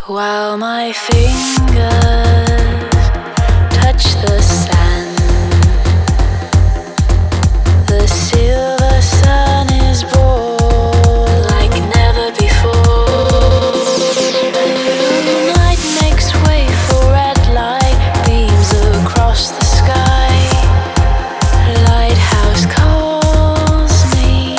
while my fingers touch the sand. The silver sun is born like never before. The night makes way for red light beams across the sky. Lighthouse calls me.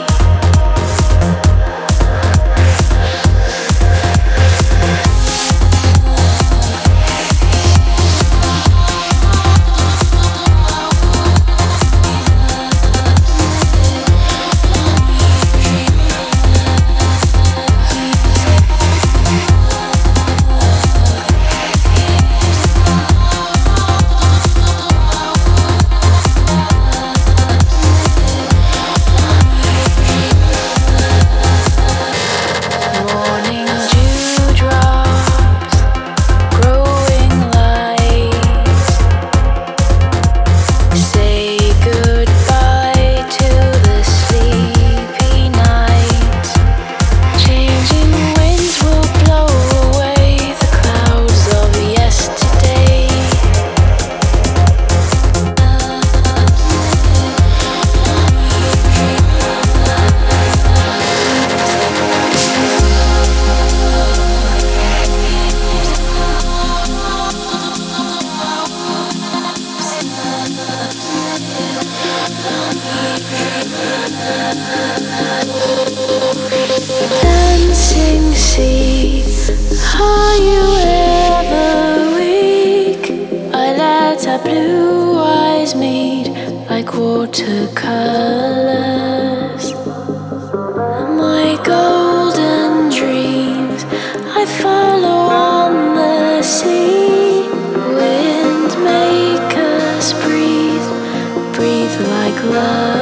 Morning dewdrops, growing light. Say goodbye to the sleepy night. Changing winds will blow away the clouds of yesterday. Dancing sea, are you ever weak? I let our blue eyes meet like watercolors. My golden dreams I follow on the sea. Wind make us breathe, breathe like love.